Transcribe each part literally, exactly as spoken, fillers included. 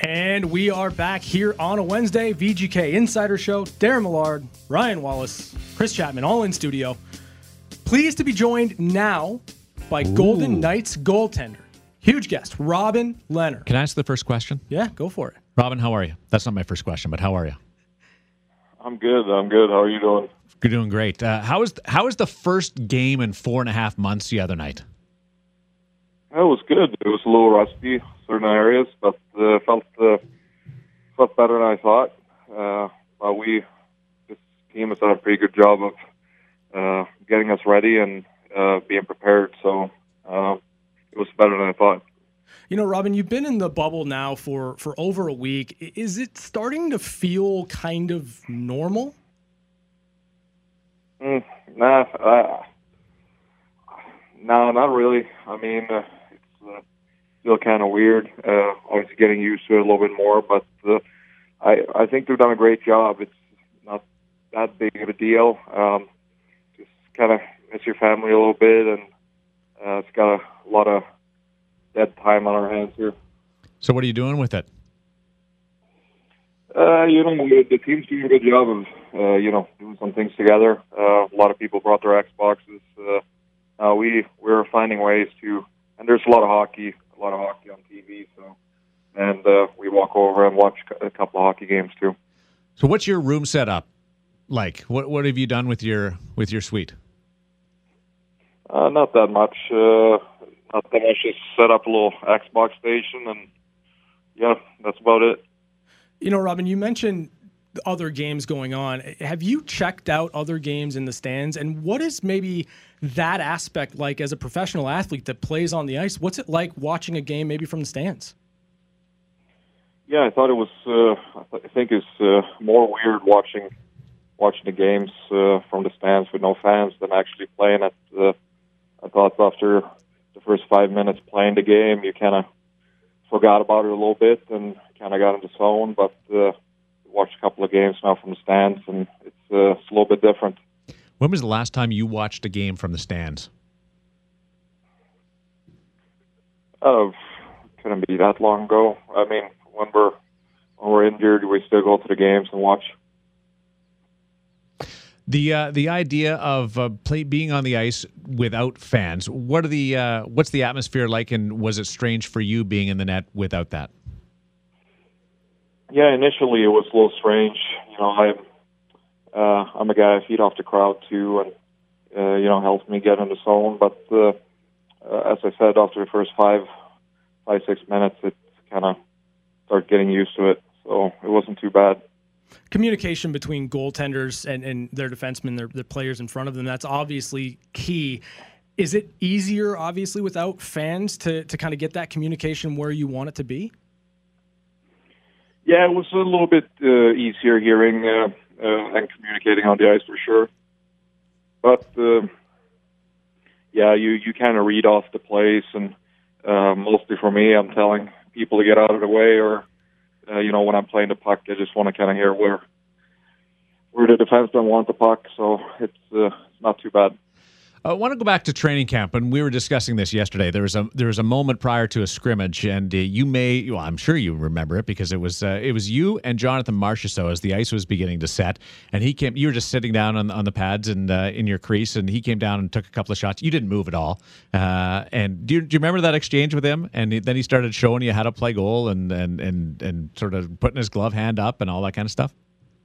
And we are back here on a Wednesday, V G K Insider Show. Darren Millard, Ryan Wallace, Chris Chapman, all in studio. Pleased to be joined now by Ooh. Golden Knights goaltender, huge guest, Robin Lehner. Can I ask the first question? Yeah, go for it. Robin, how are you? That's not my first question, but how are you? I'm good. I'm good. How are you doing? You're doing great. Uh, how was how was the first game in four and a half months the other night? It was good. It was a little rusty certain areas, but uh, felt uh, felt better than I thought. Uh, but we this team has done a pretty good job of uh, getting us ready and uh, being prepared. So uh, it was better than I thought. You know, Robin, you've been in the bubble now for, for over a week. Is it starting to feel kind of normal? Mm, nah, uh, no, not really. I mean, uh, it's uh, still kind of weird. Uh, obviously, getting used to it a little bit more, but uh, I I think they've done a great job. It's not that big of a deal. Um, just kind of miss your family a little bit, and uh, it's got a lot of dead time on our hands here. So what are you doing with it? Uh, you know, the team's doing a good job of, uh, you know, doing some things together. Uh, a lot of people brought their Xboxes. Uh, uh, we, we're finding ways to, and there's a lot of hockey, a lot of hockey on T V, so, and uh, we walk over and watch a couple of hockey games too. So what's your room set up like? What, what have you done with your, with your suite? Uh, not that much, uh, Not that much. Just set up a little Xbox station, and yeah, that's about it. You know, Robin, you mentioned other games going on. Have you checked out other games in the stands? And what is maybe that aspect like as a professional athlete that plays on the ice? What's it like watching a game maybe from the stands? Yeah, I thought it was. Uh, I think it's uh, more weird watching watching the games uh, from the stands with no fans than actually playing it. Uh, I thought after the first five minutes playing the game, you kind of forgot about it a little bit and kind of got in the zone. But uh, watched a couple of games now from the stands, and it's, uh, it's a little bit different. When was the last time you watched a game from the stands? Uh, couldn't be that long ago. I mean, when we're when we're injured, we still go to the games and watch. The uh, the idea of uh, play, being on the ice without fans. What are the uh, what's the atmosphere like, and was it strange for you being in the net without that? Yeah, initially it was a little strange. You know, I'm uh, I'm a guy I feed off the crowd too, and uh, you know helps me get in the zone. But uh, uh, as I said, after the first five five six minutes, it kind of started getting used to it, so it wasn't too bad. Communication between goaltenders and, and their defensemen, their, their players in front of them, that's obviously key. Is it easier, obviously, without fans to, to kind of get that communication where you want it to be? Yeah, it was a little bit uh, easier hearing uh, uh, and communicating on the ice for sure. But, uh, yeah, you, you kind of read off the plays, and uh, mostly for me, I'm telling people to get out of the way, or Uh, you know, when I'm playing the puck, I just want to kind of hear where where the defenseman want the puck, so it's, uh, it's not too bad. I want to go back to training camp, and we were discussing this yesterday. There was a there was a moment prior to a scrimmage, and uh, you may, well, I'm sure you remember it because it was uh, it was you and Jonathan Marchessault as the ice was beginning to set, and he came. You were just sitting down on on the pads and uh, in your crease, and he came down and took a couple of shots. You didn't move at all. Uh, and do you, do you remember that exchange with him? And then he started showing you how to play goal and and and and sort of putting his glove hand up and all that kind of stuff.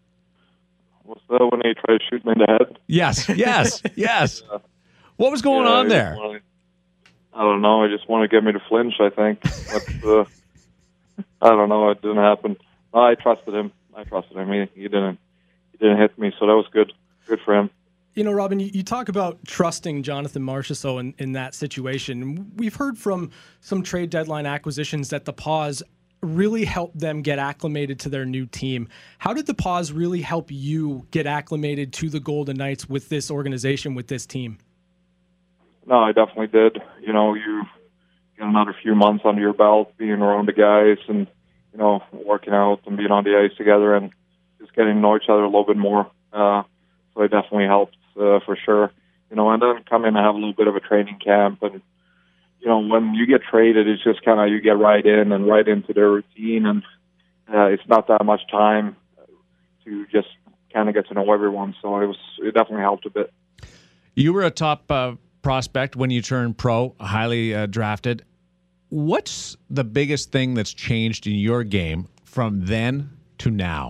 Was that when he tried to shoot me in the head? Yes, yes, yes. Yeah. What was going yeah, on there? I, wanted, I don't know. I just want to get me to flinch, I think. But, uh, I don't know. It didn't happen. No, I trusted him. I trusted him. He, he didn't he didn't hit me, so that was good. Good for him. You know, Robin, you, you talk about trusting Jonathan Marchessault in, in that situation. We've heard from some trade deadline acquisitions that the pause really helped them get acclimated to their new team. How did the pause really help you get acclimated to the Golden Knights with this organization, with this team? No, I definitely did. You know, you get another few months under your belt being around the guys and, you know, working out and being on the ice together and just getting to know each other a little bit more. Uh, so it definitely helped uh, for sure. You know, and then come in and have a little bit of a training camp. And, you know, when you get traded, it's just kind of you get right in and right into their routine. And uh, it's not that much time to just kind of get to know everyone. So it was it definitely helped a bit. You were a top uh, prospect when you turned pro, highly uh, drafted. What's the biggest thing that's changed in your game from then to now?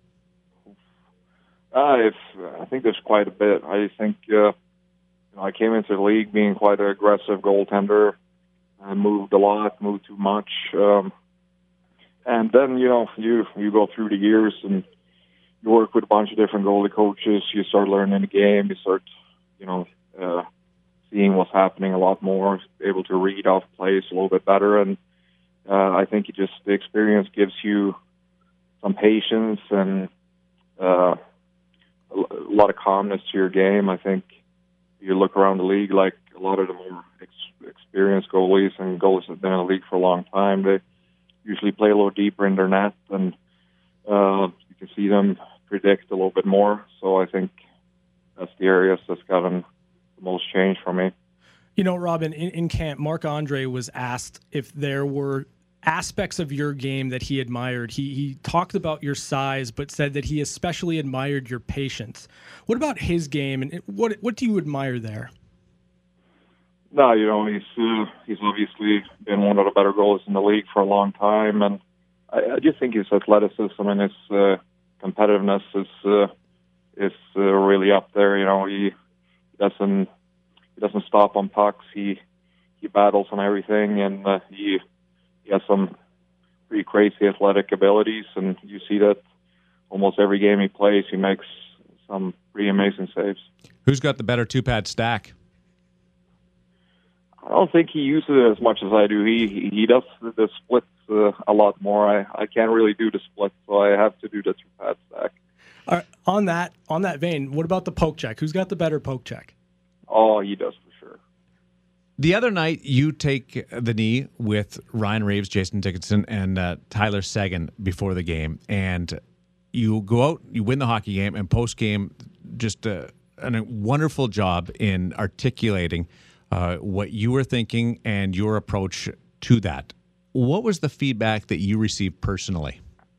Uh, if, I think there's quite a bit. I think uh, you know, I came into the league being quite an aggressive goaltender. I moved a lot, moved too much. Um, and then, you know, you, you go through the years and you work with a bunch of different goalie coaches. You start learning the game. You start, you know, uh, seeing what's happening a lot more, able to read off plays a little bit better. And uh, I think it just, the experience gives you some patience and uh, a lot of calmness to your game. I think you look around the league, like a lot of the more ex- experienced goalies and goalies that have been in the league for a long time, they usually play a little deeper in their net, and uh, you can see them predict a little bit more. So I think that's the areas that's gotten the most change for me. You know, Robin, in, in camp, Marc-Andre was asked if there were aspects of your game that he admired. He he talked about your size, but said that he especially admired your patience. What about his game, and what what do you admire there? No, you know, he's uh, he's obviously been one of the better goalies in the league for a long time, and I, I just think his athleticism and his uh, competitiveness is uh, is uh, really up there. You know, he doesn't he doesn't stop on pucks. He he battles on everything, and uh, he he has some pretty crazy athletic abilities, and you see that almost every game he plays, he makes some pretty amazing saves. Who's got the better two-pad stack? I don't think he uses it as much as I do. He he does the splits uh, a lot more. I, I can't really do the splits, so I have to do the two-pad stack. All right, on that on that vein, what about the poke check? Who's got the better poke check? Oh, he does for sure. The other night, you take the knee with Ryan Reeves, Jason Dickinson, and uh, Tyler Seguin before the game, and you go out, you win the hockey game, and post-game, just a, a wonderful job in articulating uh, what you were thinking and your approach to that. What was the feedback that you received personally?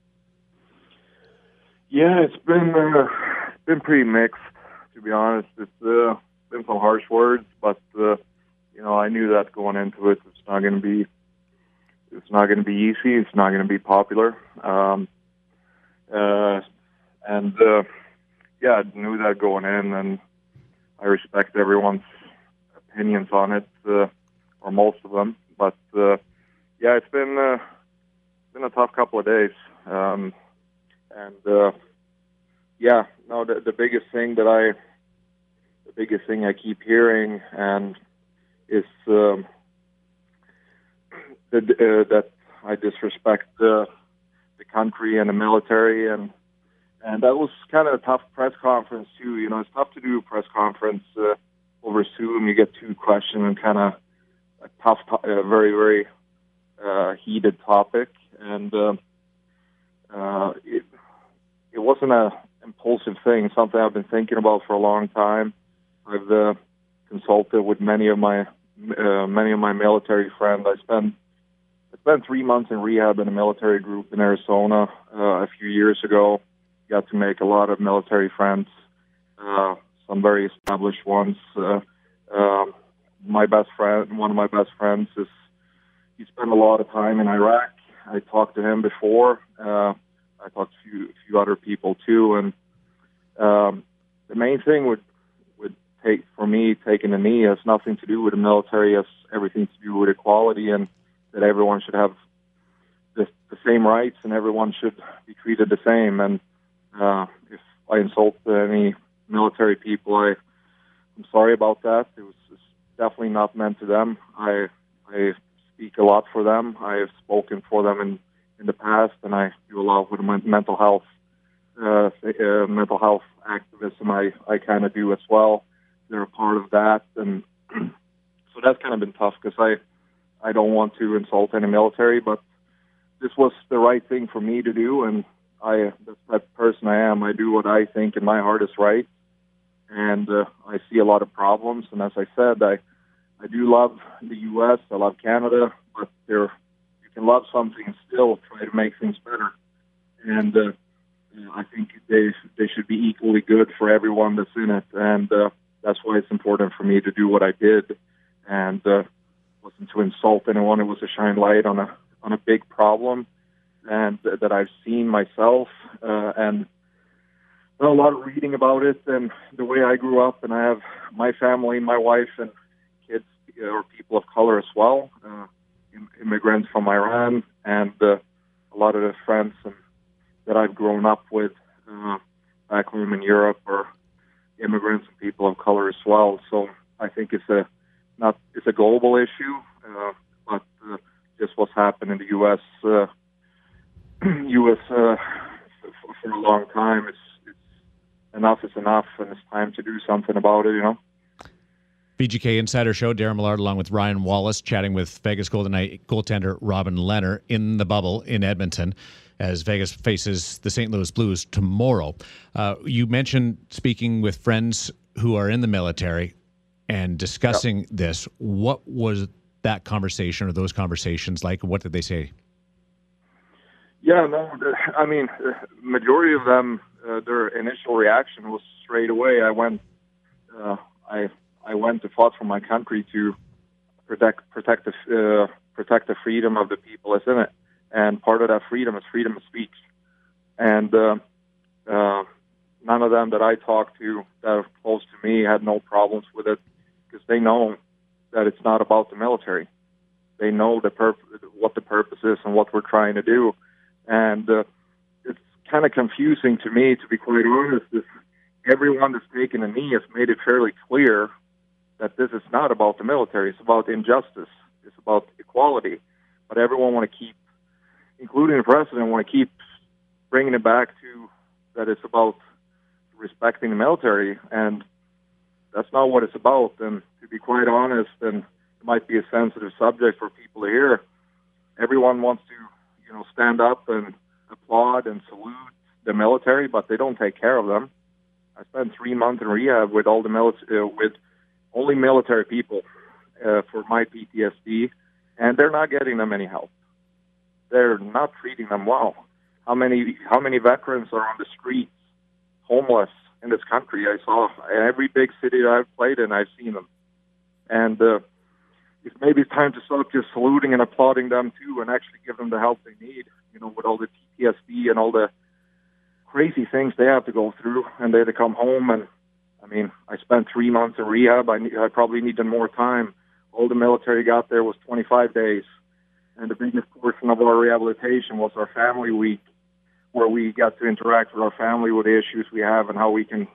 Yeah, it's been uh, been pretty mixed, to be honest. It's uh, been some harsh words, but uh, you know, I knew that going into it. It's not going to be, it's not going to be easy. It's not going to be popular. Um, uh, and uh, yeah, I knew that going in, and I respect everyone's opinions on it, uh, or most of them. But uh, yeah, it's been uh, been a tough couple of days. Um, and uh, yeah, no, the, the biggest thing that I, the biggest thing I keep hearing and is um, the, uh, that I disrespect uh, the country and the military, and and that was kind of a tough press conference too. You know, it's tough to do a press conference uh, over Zoom. You get two questions and kind of a tough, to- a very very uh, heated topic, and uh, uh, it it wasn't a impulsive thing. Something I've been thinking about for a long time. I've uh, consulted with many of my uh, many of my military friends. I spent I spent three months in rehab in a military group in Arizona uh, a few years ago. Got to make a lot of military friends, uh, some very established ones. Uh, uh, my best friend, one of my best friends, is he spent a lot of time in Iraq. I talked to him before. Uh, I talked to a few, a few other people too, and um, the main thing would would take for me taking a knee has nothing to do with the military. It has everything to do with equality, and that everyone should have the, the same rights, and everyone should be treated the same. And uh, if I insult any military people, I I'm sorry about that. It was it's definitely not meant to them. I I speak a lot for them. I have spoken for them in, in the past, and I do a lot with mental health, uh, uh, mental health activism. I, I kind of do as well. They're a part of that, and so that's kind of been tough because I I don't want to insult any military, but this was the right thing for me to do, and I that's that person I am. I do what I think in my heart is right, and uh, I see a lot of problems. And as I said, I I do love the U S. I love Canada, but there you can love something and still try to make things better. and uh, I think they they should be equally good for everyone that's in it, and uh, that's why it's important for me to do what I did, and uh, wasn't to insult anyone. It was to shine light on a on a big problem, and uh, that I've seen myself, uh, and a lot of reading about it, and the way I grew up, and I have my family, my wife, and kids or people of color as well, uh, immigrants from Iran, and uh, a lot of the friends and, that I've grown up with uh, back home in Europe are immigrants and people of color as well. So I think it's a not it's a global issue, uh, but uh, just what's happened in the U S Uh, U S Uh, for, for a long time. It's enough is enough, and it's time to do something about it, you know. V G K Insider Show, Darren Millard along with Ryan Wallace chatting with Vegas Golden Knight goaltender Robin Lehner in the bubble in Edmonton as Vegas faces the Saint Louis Blues tomorrow. Uh, you mentioned speaking with friends who are in the military and discussing yep. this. What was that conversation or those conversations like? What did they say? Yeah, no, I mean, the majority of them, uh, their initial reaction was straight away. I went, uh, I, I went to fought for my country to protect, protect the, uh, protect the freedom of the people that's in it, and part of that freedom is freedom of speech. And uh, uh, none of them that I talked to that are close to me had no problems with it, because they know that it's not about the military. They know the purpose, what the purpose is, and what we're trying to do. And uh, it's kind of confusing to me, to be quite honest. Is everyone that's taken a knee has made it fairly clear that this is not about the military. It's about injustice. It's about equality. But everyone want to keep, including the president, want to keep bringing it back to that it's about respecting the military. And that's not what it's about. And to be quite honest, and it might be a sensitive subject for people to hear, everyone wants to, you know, stand up and applaud and salute the military, but they don't take care of them. I spent three months in rehab with all the military, uh, with only military people uh, for my P T S D, and they're not getting them any help. They're not treating them well. How many how many veterans are on the streets, homeless in this country? I saw every big city that I've played in. I've seen them, and uh, maybe it's time to stop just saluting and applauding them too, and actually give them the help they need. You know, with all the P T S D and all the crazy things they have to go through, and they have to come home. And I mean, I spent three months in rehab. I, I probably needed more time. All the military got there was twenty-five days, and the biggest portion of our rehabilitation was our family week, where we got to interact with our family with the issues we have and how we can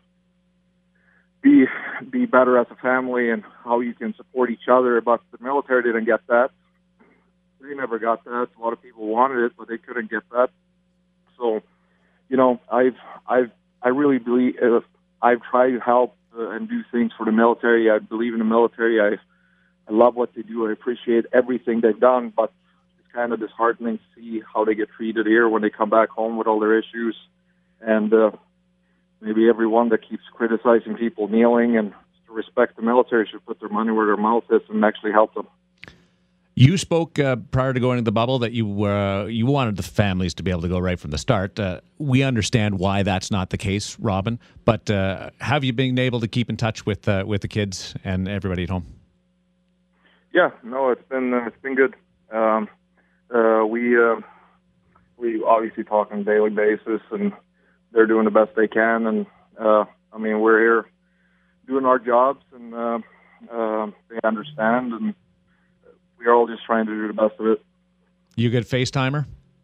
be be better as a family and how you can support each other. But the military didn't get that. They never got that. A lot of people wanted it, but they couldn't get that. So, you know, I've I've I really believe uh, I've tried to help uh, and do things for the military. I believe in the military. I I love what they do. I appreciate everything they've done, but it's kind of disheartening to see how they get treated here when they come back home with all their issues. And uh, maybe everyone that keeps criticizing people kneeling and to respect the military should put their money where their mouth is and actually help them. You spoke uh, prior to going to the bubble that you uh, you wanted the families to be able to go right from the start. Uh, we understand why that's not the case, Robin. But uh, have you been able to keep in touch with uh, with the kids and everybody at home? Yeah, no, it's been uh, it's been good. Um, uh, we uh, we obviously talk on a daily basis, and they're doing the best they can. And uh, I mean, we're here doing our jobs, and uh, uh, they understand, and we're all just trying to do the best of it. You a good FaceTimer?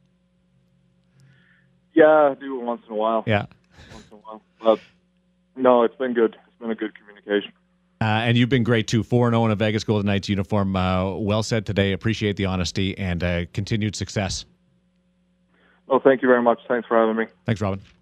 Yeah, I do it once in a while. Yeah. Once in a while. But no, it's been good. It's been a good communication. Uh, and you've been great, too. four and oh in a Vegas Golden Knights uniform. Uh, well said today. Appreciate the honesty and uh, continued success. Well, thank you very much. Thanks for having me. Thanks, Robin.